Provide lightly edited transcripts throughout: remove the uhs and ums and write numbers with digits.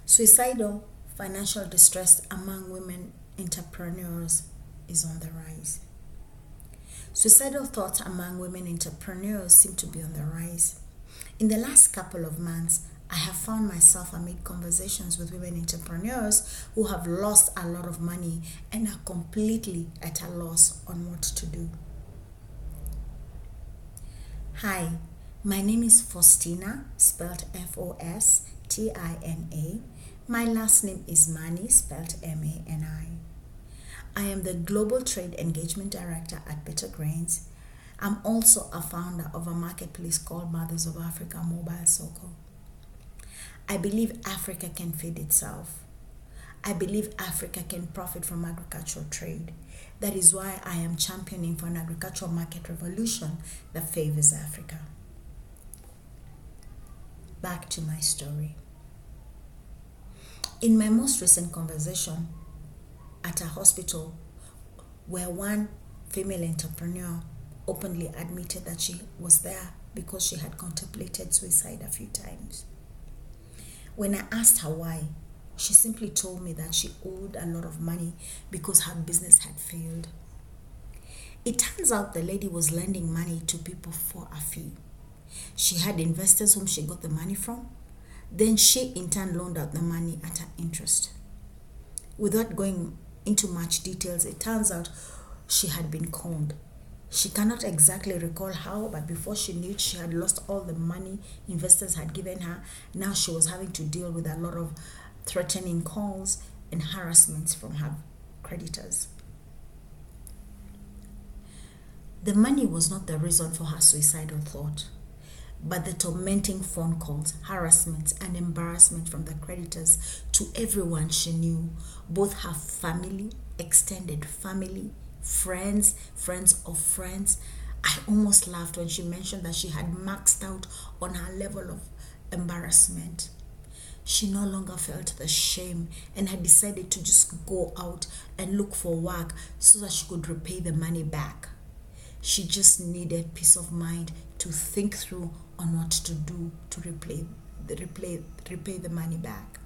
Suicidal financial distress among women entrepreneurs is on the rise. Suicidal thoughts among women entrepreneurs seem to be on the rise. In the last couple of months, I have found myself amid conversations with women entrepreneurs who have lost a lot of money and are completely at a loss on what to do. Hi, my name is Faustina, spelled Fostina. My last name is Mani, spelled Mani. I am the Global Trade Engagement Director at Better Grains. I'm also a founder of a marketplace called Mothers of Africa Mobile Circle. I believe Africa can feed itself. I believe Africa can profit from agricultural trade. That is why I am championing for an agricultural market revolution that favors Africa. Back to my story. In my most recent conversation at a hospital where one female entrepreneur openly admitted that she was there because she had contemplated suicide a few times. When I asked her why, she simply told me that she owed a lot of money because her business had failed. It turns out the lady was lending money to people for a fee. She had investors whom she got the money from. Then she in turn loaned out the money at an interest. Without going into much details, it turns out she had been conned. She cannot exactly recall how, but before she knew it, she had lost all the money investors had given her. Now she was having to deal with a lot of threatening calls and harassments from her creditors. The money was not the reason for her suicidal thought, but the tormenting phone calls, harassments, and embarrassment from the creditors to everyone she knew, both her family, extended family, friends of friends. I almost laughed when she mentioned that she had maxed out on her level of embarrassment. She no longer felt the shame and had decided to just go out and look for work so that she could repay the money back. She just needed peace of mind to think through on what to do to repay the money back.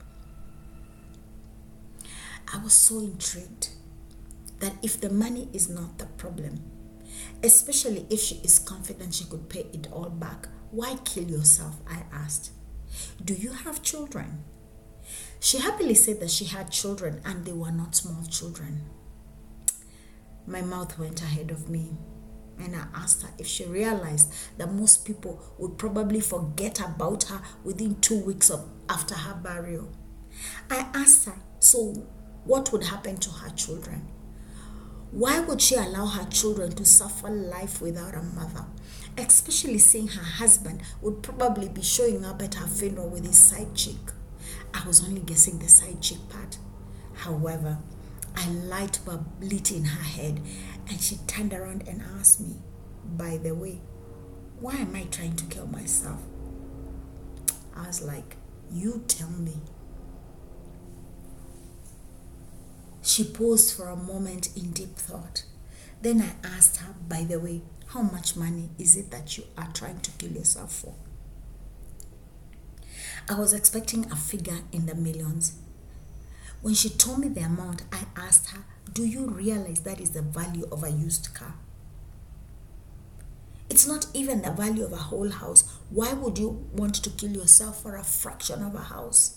I was so intrigued that if the money is not the problem, especially if she is confident she could pay it all back, why kill yourself? I asked. Do you have children? She happily said that she had children and they were not small children. My mouth went ahead of me. And I asked her if she realized that most people would probably forget about her within 2 weeks after her burial. I asked her, so what would happen to her children? Why would she allow her children to suffer life without a mother? Especially seeing her husband would probably be showing up at her funeral with his side chick. I was only guessing the side chick part. However, a light bulb lit in her head and she turned around and asked me, by the way, why am I trying to kill myself? I was like, you tell me. She paused for a moment in deep thought. Then I asked her, by the way, how much money is it that you are trying to kill yourself for? I was expecting a figure in the millions. When she told me the amount, I asked her, do you realize that is the value of a used car? It's not even the value of a whole house. Why would you want to kill yourself for a fraction of a house?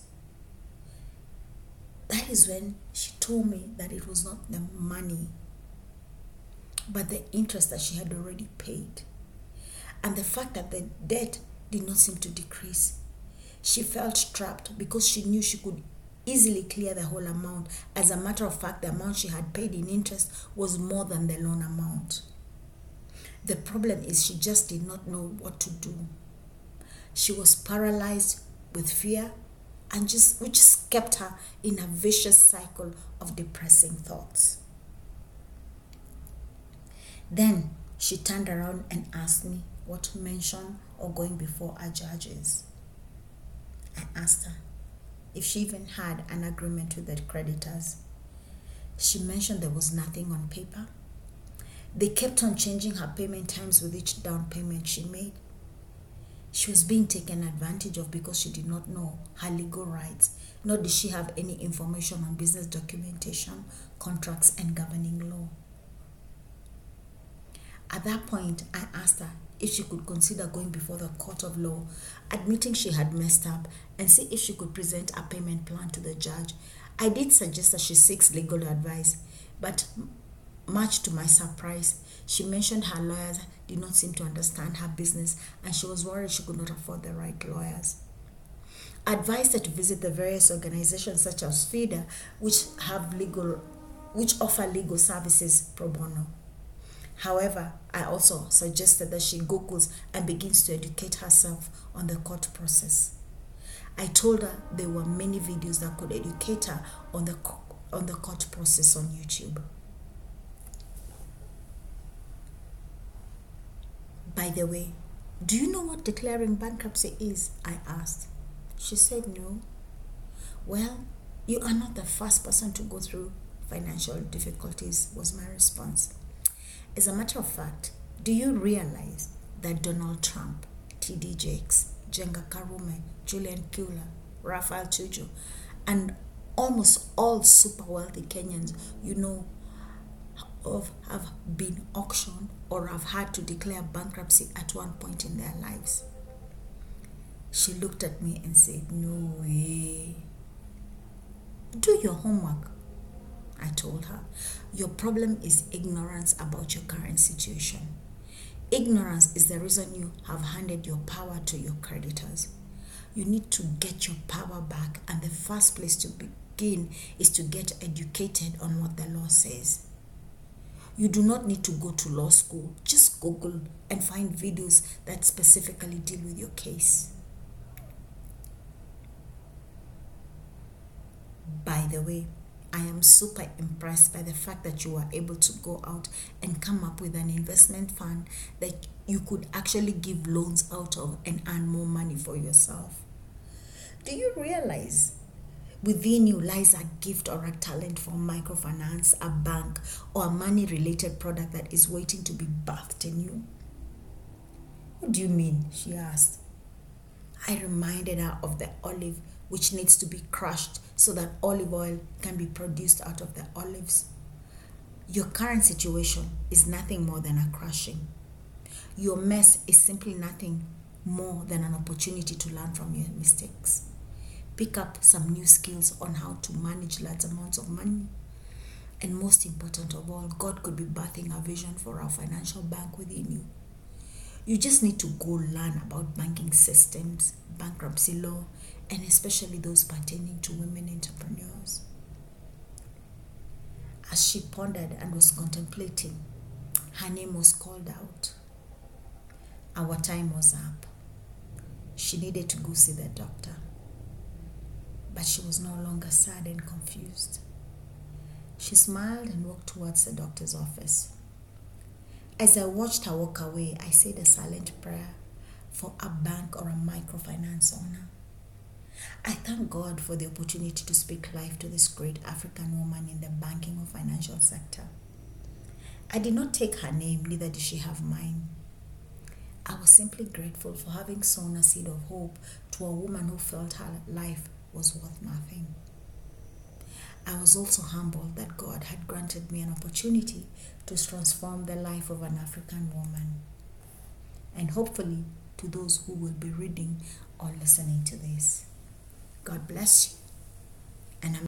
That is when she told me that it was not the money, but the interest that she had already paid. And the fact that the debt did not seem to decrease. She felt trapped because she knew she could easily clear the whole amount. As a matter of fact, the amount she had paid in interest was more than the loan amount. The problem is she just did not know what to do. She was paralyzed with fear which just kept her in a vicious cycle of depressing thoughts. Then she turned around and asked me what to mention or going before a judge is. I asked her if she even had an agreement with the creditors. She mentioned there was nothing on paper. They kept on changing her payment times with each down payment she made. She was being taken advantage of because she did not know her legal rights, nor did she have any information on business documentation, contracts, and governing law. At that point, I asked her if she could consider going before the court of law, admitting she had messed up, and see if she could present a payment plan to the judge. I did suggest that she seeks legal advice, but much to my surprise, she mentioned her lawyers did not seem to understand her business and she was worried she could not afford the right lawyers. I advised her to visit the various organizations such as FIDA, which offer legal services pro bono. However, I also suggested that she Googles and begins to educate herself on the court process. I told her there were many videos that could educate her on the court process on YouTube. By the way, do you know what declaring bankruptcy is? I asked. She said no. Well, you are not the first person to go through financial difficulties, was my response. As a matter of fact, do you realize that Donald Trump, T.D. Jakes, Jenga Karume, Julian Kula, Raphael Tuju, and almost all super wealthy Kenyans you know of have been auctioned or have had to declare bankruptcy at one point in their lives? She looked at me and said, no way. Do your homework, I told her. Your problem is ignorance about your current situation. Ignorance is the reason you have handed your power to your creditors. You need to get your power back, and the first place to begin is to get educated on what the law says. You do not need to go to law school. Just Google and find videos that specifically deal with your case. By the way, I am super impressed by the fact that you were able to go out and come up with an investment fund that you could actually give loans out of and earn more money for yourself. Do you realize within you lies a gift or a talent for microfinance, a bank, or a money-related product that is waiting to be birthed in you? What do you mean? She asked. I reminded her of the olive which needs to be crushed so that olive oil can be produced out of the olives. Your current situation is nothing more than a crushing. Your mess is simply nothing more than an opportunity to learn from your mistakes. Pick up some new skills on how to manage large amounts of money. And most important of all, God could be birthing a vision for our financial bank within you. You just need to go learn about banking systems, bankruptcy law, and especially those pertaining to women entrepreneurs. As she pondered and was contemplating, her name was called out. Our time was up. She needed to go see the doctor. But she was no longer sad and confused. She smiled and walked towards the doctor's office. As I watched her walk away, I said a silent prayer for a bank or a microfinance owner. I thank God for the opportunity to speak life to this great African woman in the banking or financial sector. I did not take her name, neither did she have mine. I was simply grateful for having sown a seed of hope to a woman who felt her life was worth nothing. I was also humbled that God had granted me an opportunity to transform the life of an African woman, and hopefully to those who will be reading or listening to this. God bless you.